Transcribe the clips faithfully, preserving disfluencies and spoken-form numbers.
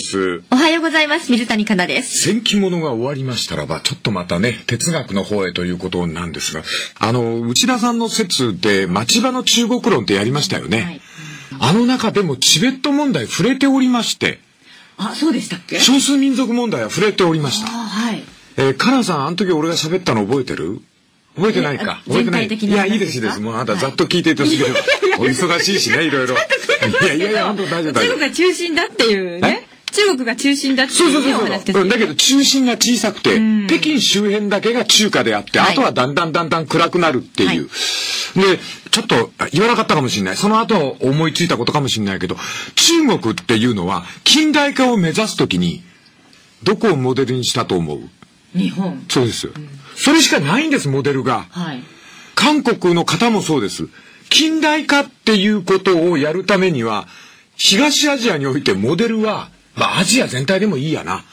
。 おはようございます。水谷香奈です。 戦記物が終わりましたらば、ちょっとまたね、哲学の方へということなんですが、あの、内田さんの説で町場の中国論ってやりましたよね。はい、あの中でもチベット問題触れておりまして、 あ、そうでしたっけ？ 少数民族問題は触れておりました。 あ、はい。 えー、カナさん、あの時俺が喋ったの覚えてる？覚えてないか。覚えてない。いや、いいです、いいです。もうあなたざっと聞いていてほしいけど、お忙しいしね、いろいろ。いやいやいや、本当大丈夫、大丈夫。 中国が中心だっていうね。中国が中心だっていう、ね。 そうそうそうそう。だけど中心が小さくて、北京周辺だけが中華であって、はい、あとはだんだんだんだん暗くなるっていう。はい、で、ちょっと言わなかったかもしれない。その後思いついたことかもしれないけど、中国っていうのは近代化を目指すときに、どこをモデルにしたと思う？ 日本。 そうです。うん、それしかないんです、モデルが。はい、韓国の方もそうです。近代化っていうことをやるためには、東アジアにおいてモデルは、まあアジア全体でもいいやな。はい、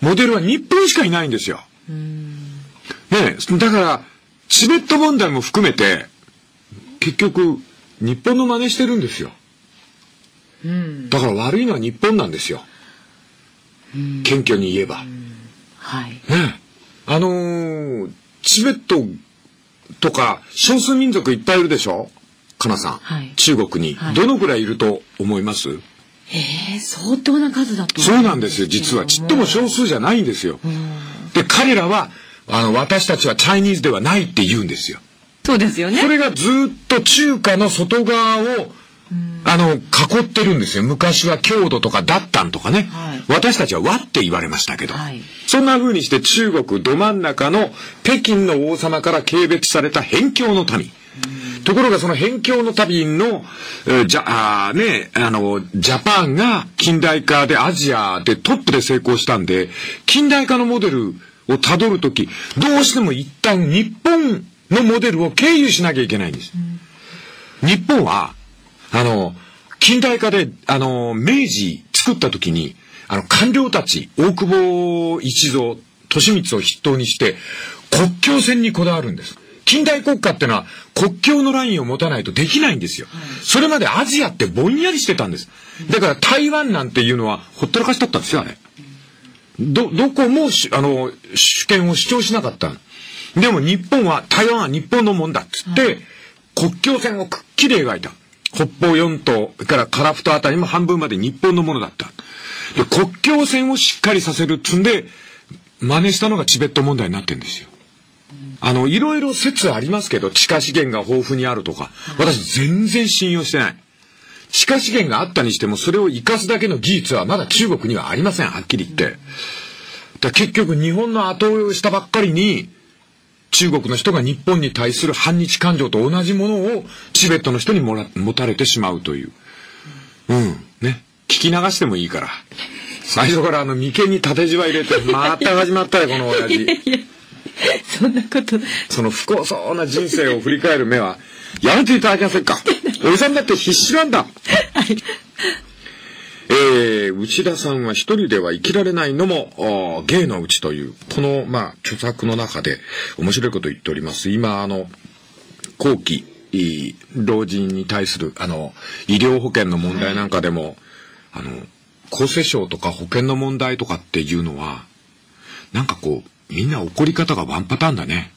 モデルは日本しかいないんですよ。うーんねえ、だから、チベット問題も含めて、結局、日本の真似してるんですよ。うん、だから悪いのは日本なんですよ。謙虚に言えば。 はい。 ねえ。あのー、チベットとか少数民族いっぱいいるでしょ？かなさん。はい、中国に、はい。どのくらいいると思います？ えー、相当な数だと思そうなんですよ、実は。ちっとも少数じゃないんですよ。で、彼らは、あの、私たちはチャイニーズではないって言うんですよ。 そうですよね。 それがずっと中華の外側を、あの、囲ってるんですよ。昔は郷土とかダッタンとかね。はい、私たちは和って言われましたけど。はい、そんな風にして中国ど真ん中の北京の王様から軽蔑された辺境の民。ところがその辺境の民の、えー、じゃ、あね、あの、ジャパンが近代化でアジアでトップで成功したんで、近代化のモデルをたどるとき、どうしても一旦日本のモデルを経由しなきゃいけないんです。うん、日本は、あの、近代化で、あの、明治作ったときに、あの、官僚たち、大久保一蔵、利光を筆頭にして、国境線にこだわるんです。近代国家ってのは国境のラインを持たないとできないんですよ。はい、それまでアジアってぼんやりしてたんです。だから台湾なんていうのはほったらかしだったんですよ、あれ。ど、どこも、あの、主権を主張しなかった。でも日本は、台湾は日本のもんだっつって、はい、国境線をくっきり描いた。北方四島から樺太あたりも半分まで日本のものだった。で、国境線をしっかりさせるっつんで、真似したのがチベット問題になってるんですよ。あの、いろいろ説ありますけど、地下資源が豊富にあるとか、私全然信用してない。地下資源があったにしても、それを生かすだけの技術はまだ中国にはありません、はっきり言って。だ結局日本の後追いをしたばっかりに、中国の人が日本に対する反日感情と同じものをチベットの人にもら持たれてしまうという。うん、ね。聞き流してもいいから。最初からあの眉間に縦じわ入れて、また始まったよ、この親父。 そんなこと。 その不幸そうな人生を振り返る目は、やめていただけませんか。おじさんだって必死なんだ。はい。えー、内田さんは一人では生きられないのも、芸のうちという、この、まあ、著作の中で面白いことを言っております。今、あの、後期、老人に対する、あの、医療保険の問題なんかでも、はい、あの、厚生省とか保険の問題とかっていうのは、なんかこう、みんな怒り方がワンパターンだね。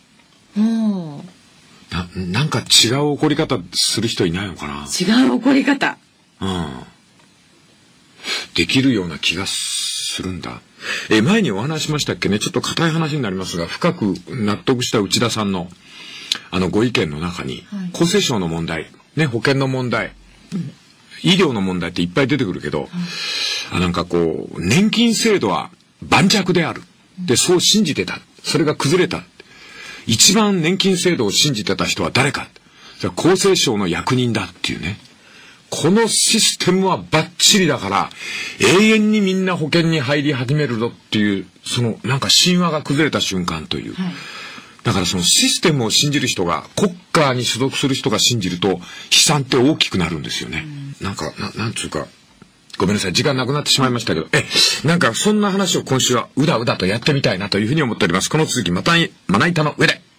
な、なんか違う怒り方する人いないのかな。 違う怒り方。 うん。できるような気がするんだ。え、前にお話しましたっけね。ちょっと硬い話になりますが、深く納得した内田さんの、あの、ご意見の中に、はい、厚生省の問題、ね、保険の問題、うん、医療の問題っていっぱい出てくるけど、はい、あなんかこう、年金制度は盤石である。で、そう信じてた。それが崩れた。一番年金制度を信じてた人は誰か。厚生省の役人だっていうね。このシステムはバッチリだから、永遠にみんな保険に入り始めるぞっていう、そのなんか神話が崩れた瞬間という。はい、だからそのシステムを信じる人が、国家に所属する人が信じると、悲惨って大きくなるんですよね。うん、なんか、な、なんつうか、ごめんなさい、時間なくなってしまいましたけど、え、なんかそんな話を今週はうだうだとやってみたいなというふうに思っております。この続きまた、まな板の上で。